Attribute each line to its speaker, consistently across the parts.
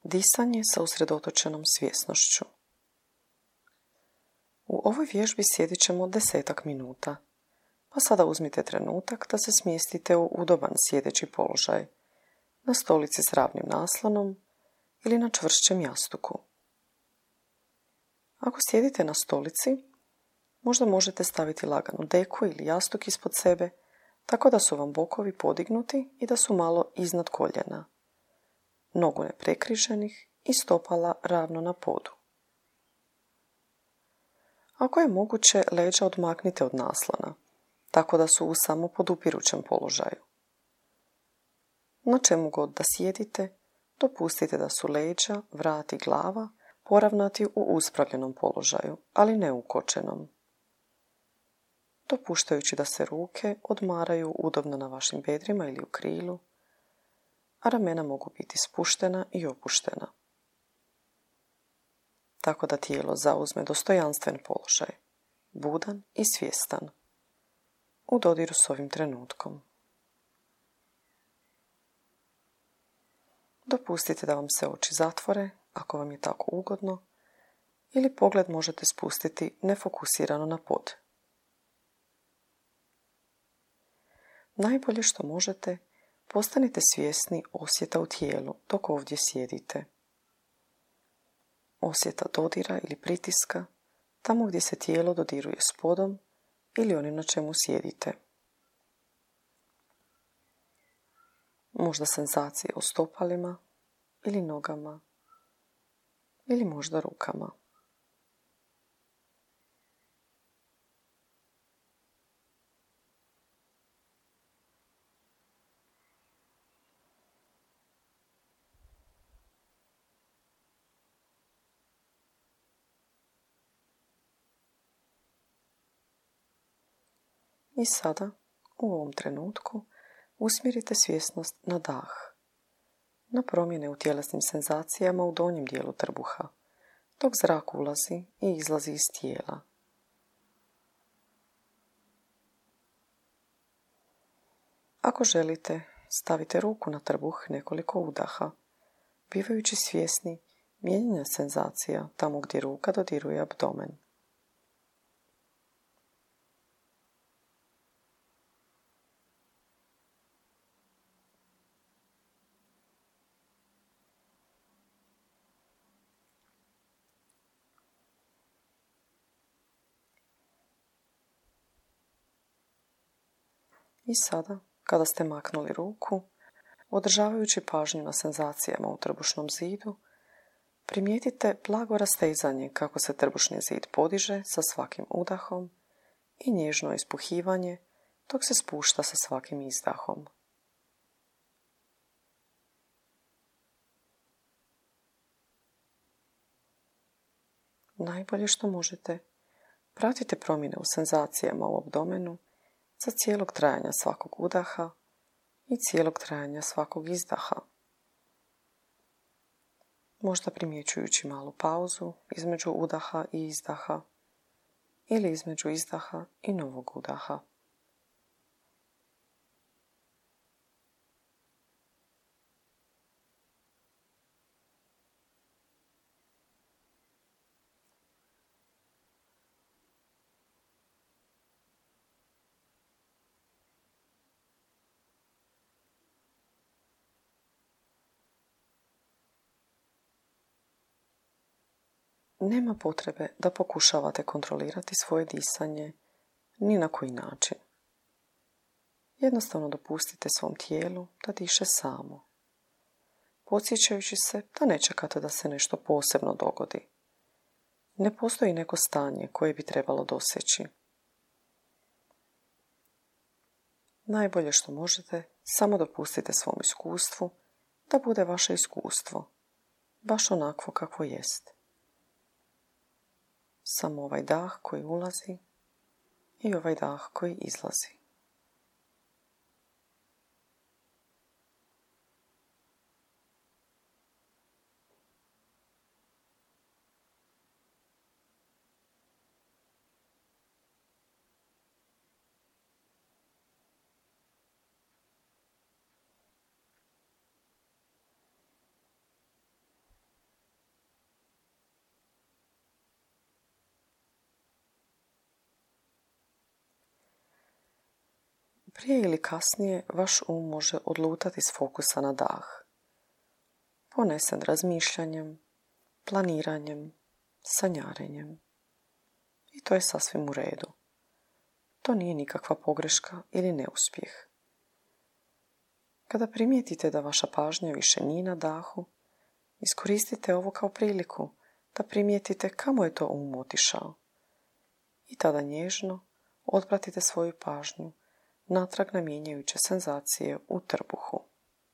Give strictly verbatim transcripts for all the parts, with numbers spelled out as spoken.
Speaker 1: Disanje sa usredotočenom svjesnošću. U ovoj vježbi sjedit ćemo desetak minuta, pa sada uzmite trenutak da se smjestite u udoban sjedeći položaj, na stolici s ravnim naslonom ili na čvršćem jastuku. Ako sjedite na stolici, možda možete staviti laganu deku ili jastuk ispod sebe, tako da su vam bokovi podignuti i da su malo iznad koljena, nogu neprekriženih i stopala ravno na podu. Ako je moguće, leđa odmaknite od naslona, tako da su u samopodupirućem položaju. Na čemu god da sjedite, dopustite da su leđa, vrat i glava poravnati u uspravljenom položaju, ali ne ukočenom, dopuštajući da se ruke odmaraju udobno na vašim bedrima ili u krilu, a ramena mogu biti spuštena i opuštena, tako da tijelo zauzme dostojanstven položaj, budan i svjestan, u dodiru s ovim trenutkom. Dopustite da vam se oči zatvore, ako vam je tako ugodno, ili pogled možete spustiti nefokusirano na pod. Najbolje što možete, postanite svjesni osjeta u tijelu dok ovdje sjedite. Osjeta dodira ili pritiska tamo gdje se tijelo dodiruje s podom ili onim na čemu sjedite. Možda senzacije u stopalima ili nogama ili možda rukama. I sada, u ovom trenutku, usmjerite svjesnost na dah, na promjene u tjelesnim senzacijama u donjem dijelu trbuha, dok zrak ulazi i izlazi iz tijela. Ako želite, stavite ruku na trbuh nekoliko udaha, bivajući svjesni mijenjanja senzacija tamo gdje ruka dodiruje abdomen. I sada, kada ste maknuli ruku, održavajući pažnju na senzacijama u trbušnom zidu, primijetite blago rastezanje kako se trbušni zid podiže sa svakim udahom i nježno ispuhivanje dok se spušta sa svakim izdahom. Najbolje što možete, pratite promjene u senzacijama u abdomenu za cijelog trajanja svakog udaha i cijelog trajanja svakog izdaha. Možda primjećujući malu pauzu između udaha i izdaha ili između izdaha i novog udaha. Nema potrebe da pokušavate kontrolirati svoje disanje ni na koji način. Jednostavno dopustite svom tijelu da diše samo, podsjećajući se da ne čekate da se nešto posebno dogodi. Ne postoji neko stanje koje bi trebalo doseći. Najbolje što možete, samo dopustite svom iskustvu da bude vaše iskustvo, baš onakvo kakvo jest. Samo ovaj dah koji ulazi i ovaj dah koji izlazi. Prije ili kasnije vaš um može odlutati s fokusa na dah, ponesen razmišljanjem, planiranjem, sanjarenjem. I to je sasvim u redu. To nije nikakva pogreška ili neuspjeh. Kada primijetite da vaša pažnja više nije na dahu, iskoristite ovo kao priliku da primijetite kamo je to um otišao. I tada nježno otpratite svoju pažnju natrag na mijenjajuće senzacije u trbuhu.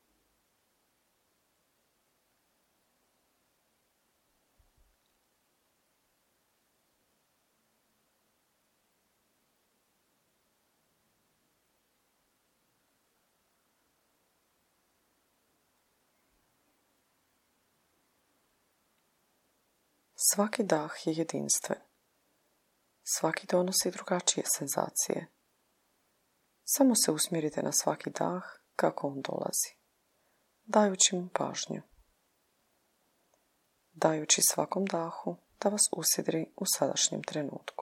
Speaker 1: Svaki dah je jedinstven. Svaki donosi drugačije senzacije. Samo se usmjerite na svaki dah kako on dolazi, dajući mu pažnju. Dajući svakom dahu da vas usidri u sadašnjem trenutku.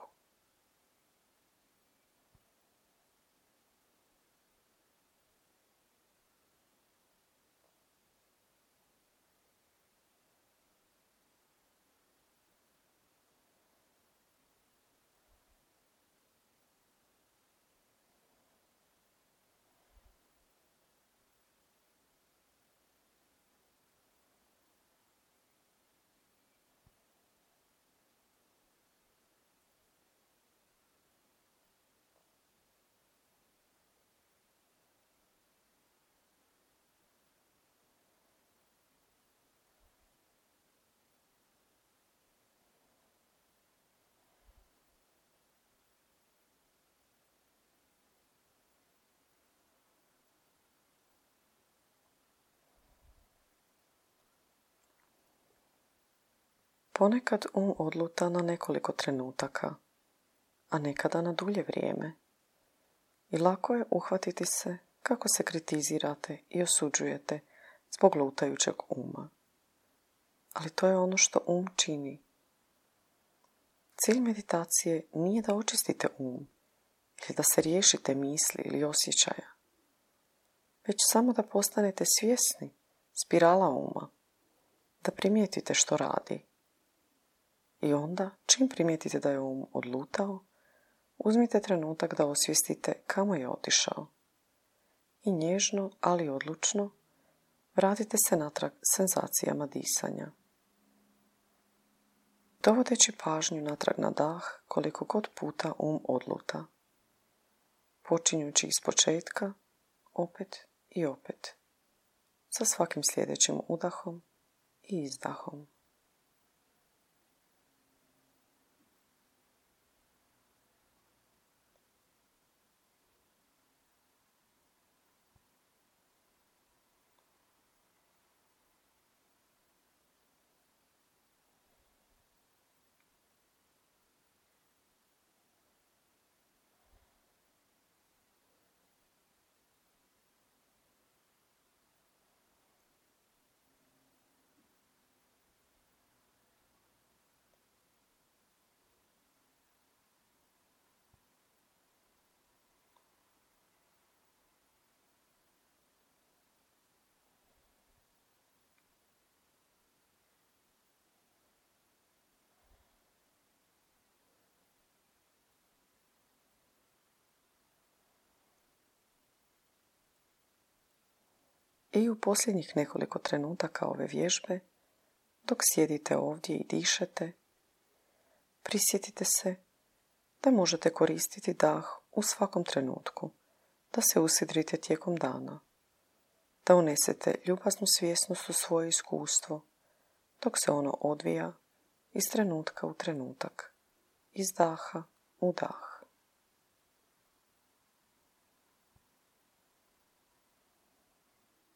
Speaker 1: Ponekad um odluta na nekoliko trenutaka, a nekada na dulje vrijeme. I lako je uhvatiti se kako se kritizirate i osuđujete zbog lutajućeg uma. Ali to je ono što um čini. Cilj meditacije nije da očistite um ili da se riješite misli ili osjećaja, već samo da postanete svjesni spirala uma, da primijetite što radi. I onda, čim primijetite da je um odlutao, uzmite trenutak da osvijestite kamo je otišao. I nježno, ali odlučno, vratite se natrag senzacijama disanja. Dovodeći pažnju natrag na dah koliko god puta um odluta. Počinjući iz početka, opet i opet, sa svakim sljedećim udahom i izdahom. I u posljednjih nekoliko trenutaka ove vježbe, dok sjedite ovdje i dišete, prisjetite se da možete koristiti dah u svakom trenutku, da se usidrite tijekom dana, da unesete ljubaznu svjesnost u svoje iskustvo, dok se ono odvija iz trenutka u trenutak, iz daha u dah.